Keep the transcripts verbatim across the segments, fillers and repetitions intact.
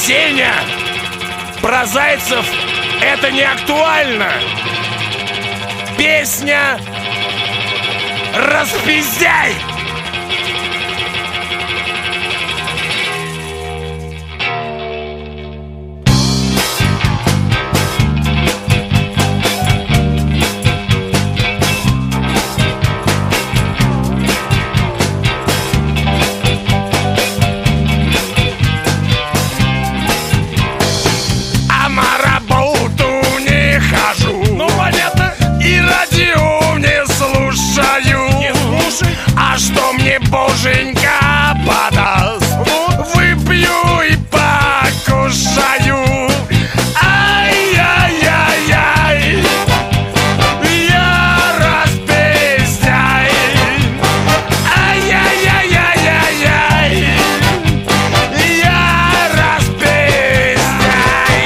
Сеня, про зайцев это не актуально. Песня «Распиздяй». Боженька подаст, выпью и покушаю. Ай-яй-яй-яй, я распиздяй. Ай-яй-яй-яй-яй, я распиздяй.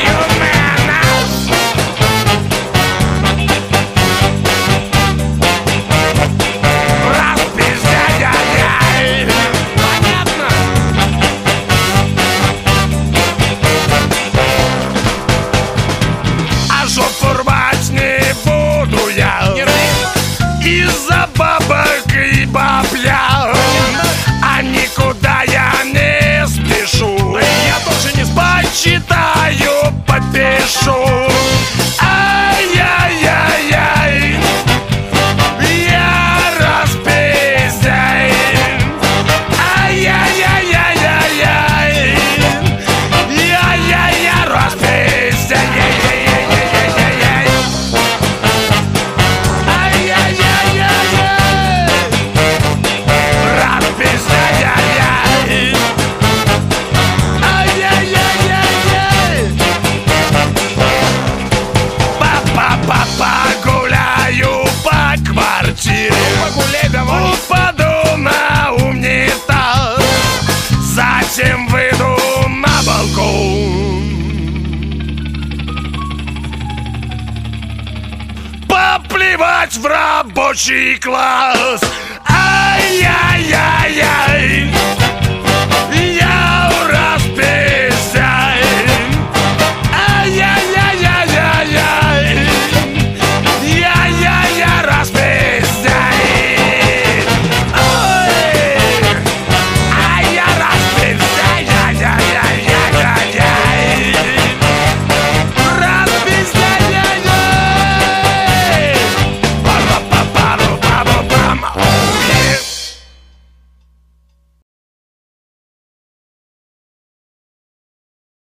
Из-за бабок и бабля, а никуда я не спешу. Я тоже не почитаю, подпишу. Ай-яй-яй-яй, я распиздяй. Ай-яй-яй-яй-яй, я-я-я распиздяй. Упаду на унитаз, затем выйду на балкон. Поплевать в рабочий класс. Ай-яй-яй.